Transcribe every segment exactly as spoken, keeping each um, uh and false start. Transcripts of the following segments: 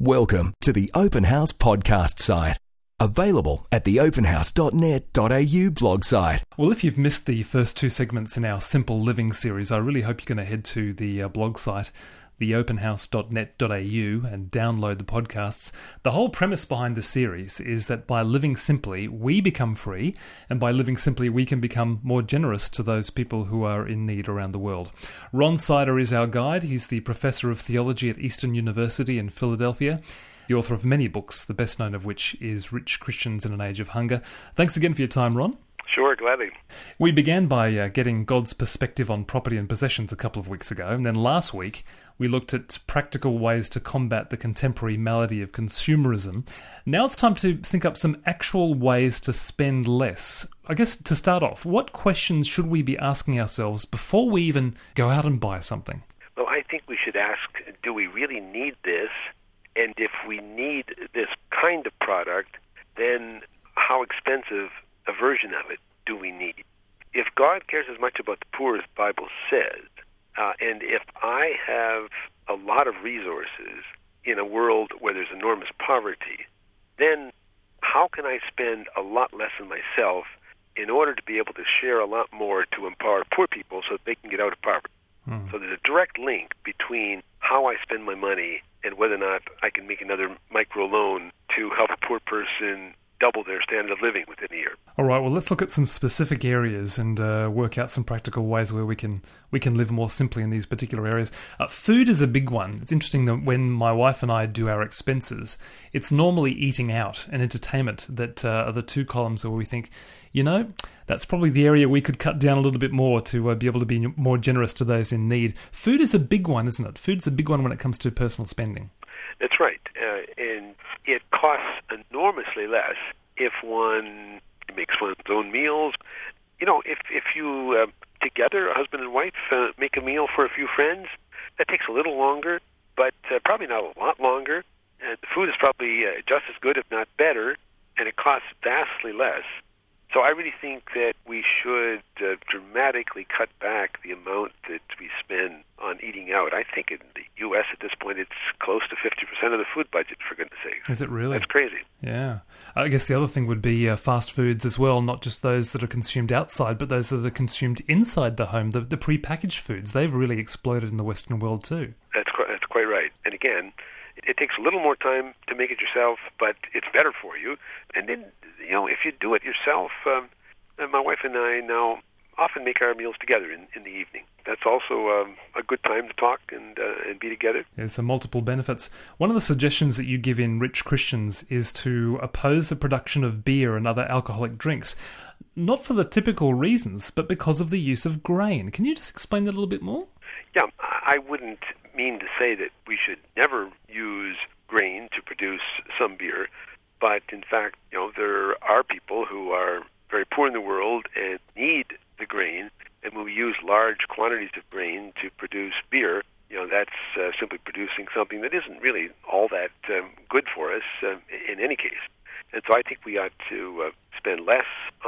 Welcome to the Open House podcast site. Available at the open house dot net dot a u blog site. Well, if you've missed the first two segments in our Simple Living series, I really hope you're going to head to the uh, blog site, the open house dot net dot a u, and download the podcasts. The whole premise behind the series is that by living simply, we become free, and by living simply, we can become more generous to those people who are in need around the world. Ron Sider is our guide. He's the professor of theology at Eastern University in Philadelphia, the author of many books, the best known of which is Rich Christians in an Age of Hunger. Thanks again for your time, Ron. Sure, gladly. We began by uh, getting God's perspective on property and possessions a couple of weeks ago, and then last week we looked at practical ways to combat the contemporary malady of consumerism. Now it's time to think up some actual ways to spend less. I guess to start off, what questions should we be asking ourselves before we even go out and buy something? Well, I think we should ask, do we really need this? And if we need this kind of product, then how expensive a version of it do we need? If God cares as much about the poor as the Bible says, uh, and if I have a lot of resources in a world where there's enormous poverty, then how can I spend a lot less than myself in order to be able to share a lot more to empower poor people so that they can get out of poverty? Hmm. So there's a direct link between how I spend my money and whether or not I can make another micro loan to help a poor person double their standard of living within a year. All right, well, let's look at some specific areas and uh, work out some practical ways where we can we can live more simply in these particular areas. Uh, food is a big one. It's interesting that when my wife and I do our expenses, it's normally eating out and entertainment that uh, are the two columns where we think, you know, that's probably the area we could cut down a little bit more to uh, be able to be more generous to those in need. Food is a big one, isn't it? Food's a big one when it comes to personal spending. That's right. Uh, and it costs enormously less if one makes one's own meals. You know, if, if you uh, together, a husband and wife, uh, make a meal for a few friends, that takes a little longer, but uh, probably not a lot longer. And the food is probably uh, just as good, if not better, and it costs vastly less. So I really think that we should uh, dramatically cut back the amount that we spend on eating out. I think in the U S at this point it's close to fifty percent of the food budget, for goodness sake. Is it really? That's crazy. Yeah. I guess the other thing would be uh, fast foods as well, not just those that are consumed outside, but those that are consumed inside the home. The, the prepackaged foods, they've really exploded in the Western world too. That's, that's quite right. And again, it, it takes a little more time to make it yourself, but it's better for you. And then, you know, if you do it yourself, um, my wife and I now often make our meals together in, in the evening. That's also um, a good time to talk and uh, and be together. There's some multiple benefits. One of the suggestions that you give in Rich Christians is to oppose the production of beer and other alcoholic drinks, not for the typical reasons, but because of the use of grain. Can you just explain that a little bit more? Yeah, I wouldn't mean to say that we should never use grain to produce some beer, but in fact, you know, there are people who are very poor in the world and need the grain, and when we use large quantities of grain to produce beer, you know, that's uh, simply producing something that isn't really all that um, good for us uh, in any case. And so I think we ought to uh, spend less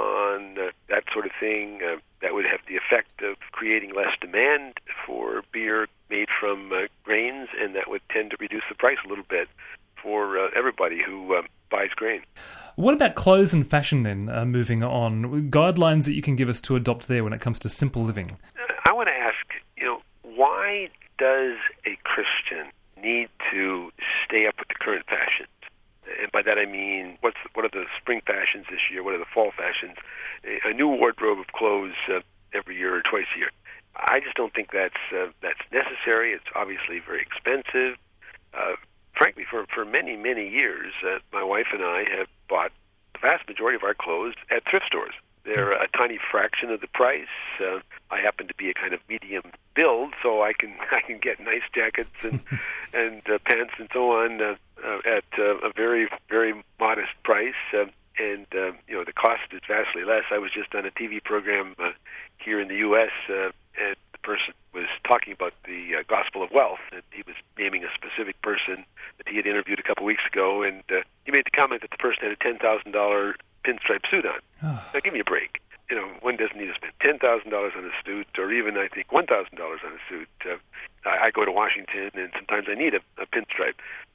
on uh, that sort of thing. Uh, that would have the effect of creating less demand for beer made from uh, grains, and that would tend to reduce the price a little bit for uh, everybody who uh, buys grain. What about clothes and fashion then, uh, moving on? Guidelines that you can give us to adopt there when it comes to simple living? I want to ask, you know, why does a Christian need to stay up with the current fashions? And by that I mean, what's the, what are the spring fashions this year? What are the fall fashions? A new wardrobe of clothes uh, every year or twice a year. I just don't think that's uh, that's necessary. It's obviously very expensive. Uh, frankly, for, for many, many years, uh, my wife and I have bought the vast majority of our clothes at thrift stores. They're a tiny fraction of the price. Uh, I happen to be a kind of medium build, so I can I can get nice jackets and and uh, pants and so on uh, uh, at uh, a very very modest price. Uh, and uh, you know, the cost is vastly less. I was just on a T V program uh, here in the U S uh, and the person was talking about the uh, gospel of wealth, and he was naming a specific person that he had interviewed a couple weeks ago, and uh, he made the comment that the person had a ten thousand dollars pinstripe suit on. Oh. Now, give me a break. You know, one doesn't need to spend ten thousand dollars on a suit, or even, I think, one thousand dollars on a suit. Uh, I, I go to Washington, and sometimes I need a, a pinstripe.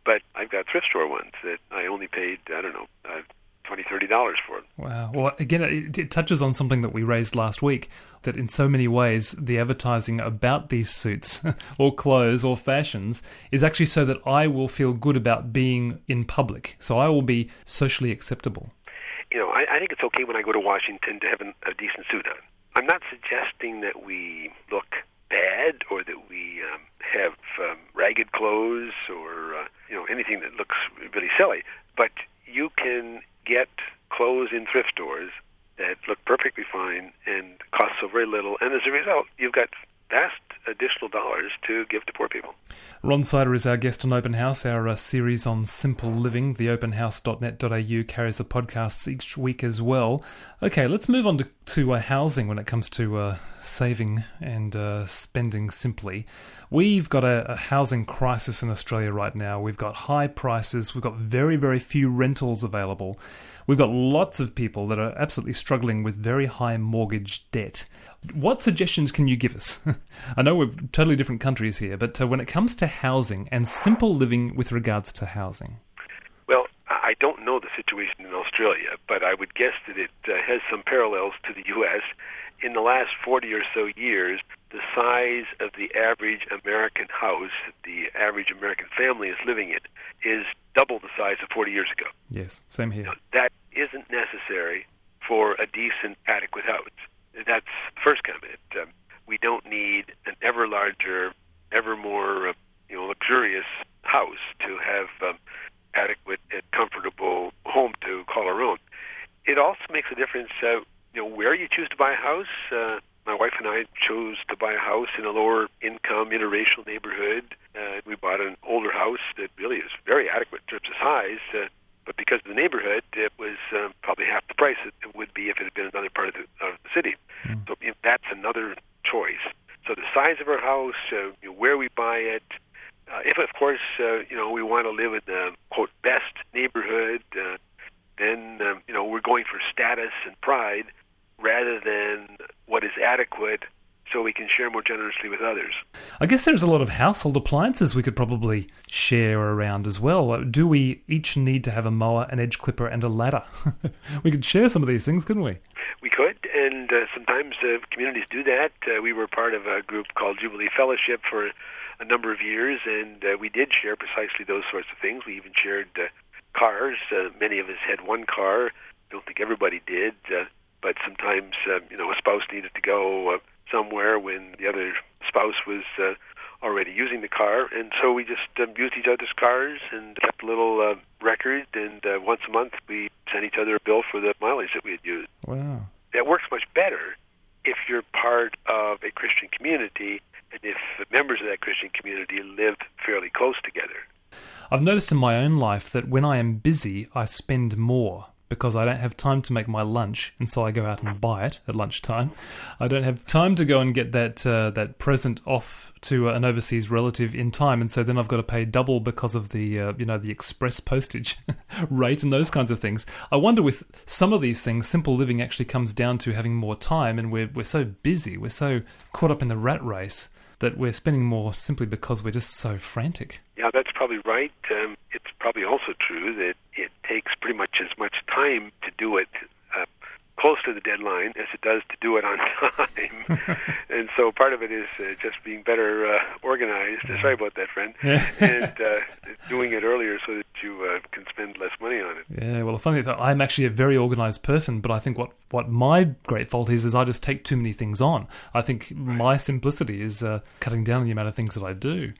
but I've got thrift store ones that I only paid, I don't know, uh, twenty dollars, thirty dollars for. Wow. Well, again, it, it touches on something that we raised last week, that in so many ways, the advertising about these suits or clothes or fashions is actually so that I will feel good about being in public. So I will be socially acceptable. You know, I, I think it's okay when I go to Washington to have an, a decent suit on. I'm not suggesting that we look bad or that we um, have um, ragged clothes or uh, you know anything that looks really silly. But you can get clothes in thrift stores that look perfectly fine and cost so very little, and as a result, you've got vast additional dollars to give to poor people. Ron Sider is our guest on Open House, our uh, series on simple living. The open house dot net dot a u carries the podcasts each week as well. Okay, let's move on to, to uh, housing when it comes to uh, saving and uh, spending simply. We've got a, a housing crisis in Australia right now. We've got high prices. We've got very, very few rentals available. We've got lots of people that are absolutely struggling with very high mortgage debt. What suggestions can you give us? I know we're totally different countries here, but uh, when it comes to housing and simple living with regards to housing. Well, I don't know the situation in Australia, but I would guess that it uh, has some parallels to the U S. In the last forty or so years, the size of the average American house, the average American family is living in, is double the size of forty years ago. Yes, same here. Now, that isn't necessary for a decent, adequate house. That's the first comment. Um, we don't need an ever larger, ever more uh, you know, luxurious house to have um, adequate and comfortable home to call our own. It also makes a difference uh, you know, where you choose to buy a house. Uh, my wife and I chose to buy a house in a lower income, interracial neighborhood. Uh, we bought an older house that really is very adequate in terms of size, uh, but because of the neighborhood, it was um, probably half the price it would be if it had been another part of the, of the city. Mm. So you know, that's another choice. So the size of our house, uh, you know, where we buy it, uh, if of course uh, you know we want to live in the quote best neighborhood, uh, then um, you know we're going for status and pride rather than what is adequate, so we can share more generously with others. I guess there's a lot of household appliances we could probably share around as well. Do we each need to have a mower, an edge clipper, and a ladder? We could share some of these things, couldn't we? We could, and uh, sometimes uh, communities do that. Uh, we were part of a group called Jubilee Fellowship for a number of years, and uh, we did share precisely those sorts of things. We even shared uh, cars. Uh, many of us had one car. I don't think everybody did, uh, but sometimes uh, you know a spouse needed to go uh, somewhere when the other spouse was uh, already using the car, and so we just um, used each other's cars and kept a little uh, record, and uh, once a month we sent each other a bill for the mileage that we had used. Wow. That works much better if you're part of a Christian community and if the members of that Christian community live fairly close together. I've noticed in my own life that when I am busy, I spend more, because I don't have time to make my lunch, and so I go out and buy it at lunchtime. I don't have time to go and get that uh, that present off to an overseas relative in time, and so then I've got to pay double because of the uh, you know the express postage rate and those kinds of things. I wonder with some of these things, simple living actually comes down to having more time, and we're we're so busy, we're so caught up in the rat race that we're spending more simply because we're just so frantic. Yeah, that's probably right. Um, it's probably also true that it takes pretty much as much time to do it uh, close to the deadline as it does to do it on time. And so part of it is uh, just being better uh, organized. Sorry about that, friend. and uh, doing it earlier so that you uh, can spend less money on it. Yeah, well, the funny thing is I'm actually a very organized person, but I think what, what my great fault is, is I just take too many things on. I think my simplicity is uh, cutting down on the amount of things that I do.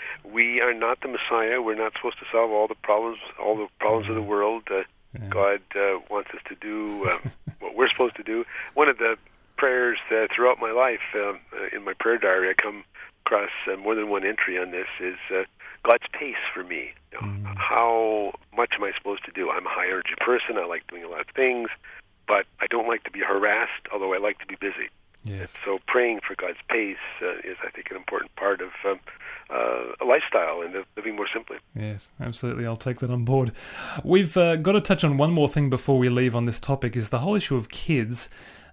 We are not the Messiah. We're not supposed to solve all the problems, all the problems mm-hmm. of the world. Uh, yeah. God uh, wants us to do um, what we're supposed to do. One of the prayers uh, throughout my life, um, uh, in my prayer diary, I come across uh, more than one entry on this, is uh, God's pace for me. You know, mm-hmm. How much am I supposed to do? I'm a high-energy person. I like doing a lot of things, but I don't like to be harassed, although I like to be busy. Yes. So praying for God's pace uh, is, I think, an important part of um, uh, a lifestyle and of living more simply. Yes, absolutely. I'll take that on board. We've uh, got to touch on one more thing before we leave on this topic, is the whole issue of kids.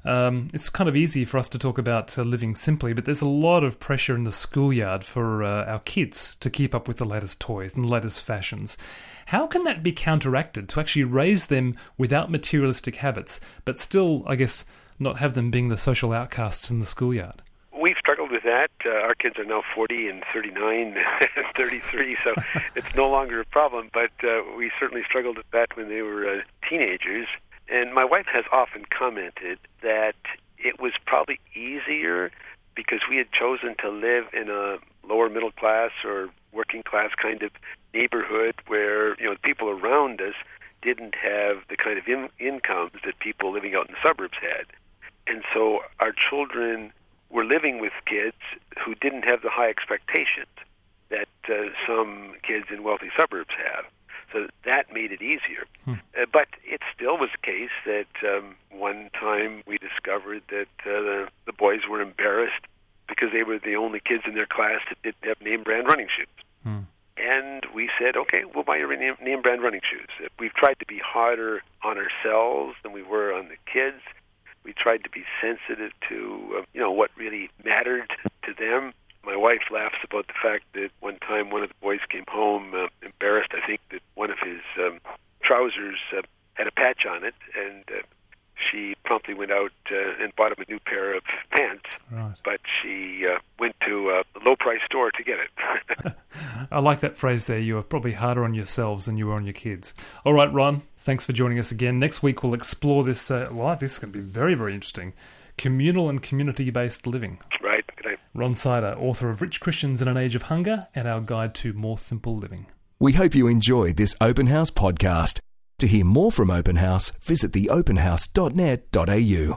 Um, it's kind of easy for us to talk about uh, living simply, but there's a lot of pressure in the schoolyard for uh, our kids to keep up with the latest toys and the latest fashions. How can that be counteracted to actually raise them without materialistic habits, but still, I guess, not have them being the social outcasts in the schoolyard? We've struggled with that. Uh, our kids are now forty and thirty-nine and thirty-three, so it's no longer a problem, but uh, we certainly struggled with that when they were uh, teenagers. And my wife has often commented that it was probably easier because we had chosen to live in a lower middle class or working class kind of neighborhood where, you know, the people around us didn't have the kind of in- incomes that people living out in the suburbs had. And so our children were living with kids who didn't have the high expectations that uh, some kids in wealthy suburbs have. So that made it easier. Hmm. Uh, but it still was the case that um, one time we discovered that uh, the, the boys were embarrassed because they were the only kids in their class that didn't have name-brand running shoes. Hmm. And we said, okay, we'll buy your name, name-brand running shoes. We've tried to be harder on ourselves than we were on the kids. We tried to be sensitive to, uh, you know, what really mattered to them. My wife laughs about the fact that one time one of the boys came home uh, embarrassed, I think, that one of his um, trousers uh, had a patch on it, and uh, she promptly went out uh, and bought him a new pair of pants. Right. But she uh, went to a low-price store to get it. I like that phrase there. You were probably harder on yourselves than you were on your kids. All right, Ron, thanks for joining us again. Next week we'll explore this. Uh, well, this is going to be very, very interesting. Communal and community-based living. Right. Good night. Ron Sider, author of Rich Christians in an Age of Hunger and our guide to more simple living. We hope you enjoyed this Open House podcast. To hear more from Open House, visit the open house dot net dot a u.